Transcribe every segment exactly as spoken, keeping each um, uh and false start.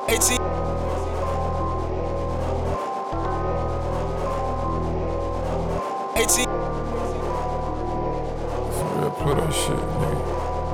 eighteen. eighteen. For real, play that shit, nigga.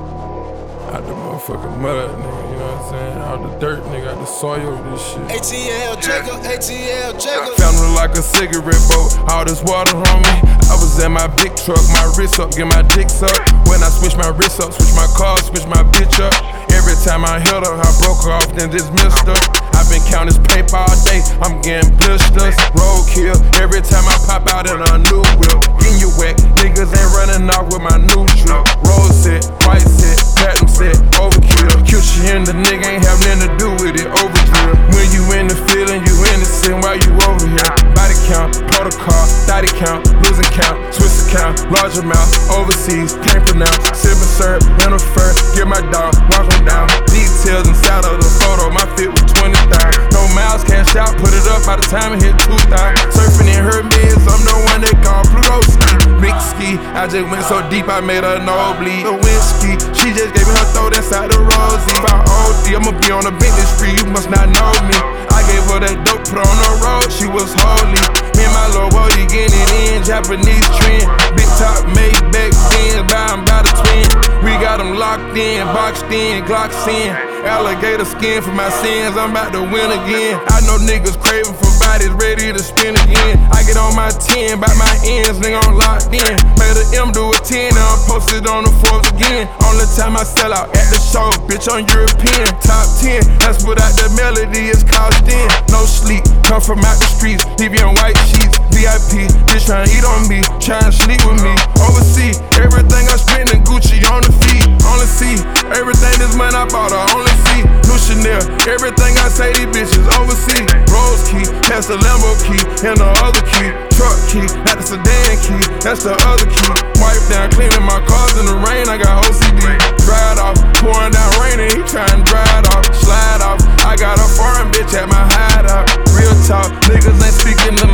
Out the motherfucking mud, nigga, you know what I'm saying? Out the dirt, nigga, out the soil, this shit. A T L Jacob, A T L Jacob. Found her like a cigarette boat, all this water on me. I was in my big truck, my wrist up, get my dicks up. When I switch my wrist up, switch my car, switch my bitch up. Every time I hit her, I broke her off, then dismissed her. I've been counting this paper all day, I'm getting blisters. Roadkill, every time I pop out in a new whip. Getting you wet, niggas ain't running off with my new drip. Roll set, white set, platinum set, overkill. Cute shit and the nigga ain't have nothing to do with it, overdrill. When you in the feeling, you innocent while you over here. Body count, protocol, thotty count, losing count, Swiss account, large amount, overseas, can't pronounce. Sipping syrup, rental fur, get my dog, walk on down. Details inside of the photo, my fit was twenty thousand. No miles, cash out, put it up by the time it hit two thousand. Surfing in her meds, I'm the one they call Pluto ski. Big ski, I just went so deep, I made her nosebleed. The whiskey, she just gave me her throat inside the rosy. If I O D, I'ma be on the Bentley street, you must not know me. I gave her that dope, put on the road, she was holy. Me and my little boy, you getting it in, Japanese trend. Big top, made back then, buy 'em by the twin. We got them locked in, boxed in, Glocks in. Alligator skin for my sins, I'm about to win again. I know niggas craving for bodies, ready to spin again. I get on my ten, by my ends, nigga, I'm locked in. Made a M do a ten, now I'm posted on the Forbes again. Only time I sell out at the show, bitch, I'm European. Top ten, that's without the melody, it's cost in. No sleep, come from out the streets, leave you in white sheets. V I P, bitch tryna eat on me, tryna sleep with me. Overseas, everything I spend in Gucci on the feet. Only see, everything this month I bought, I only see. New Chanel, everything I say these bitches overseas. Rose key, that's the Lambo key, and the other key. Truck key, not the sedan key, that's the other key. Wipe down, cleaning my cars in the rain, I got O C D. Dry it off, pouring down rain and he trying to dry it off. Slide off, I got a foreign bitch at my hideout. Real talk, niggas ain't speaking the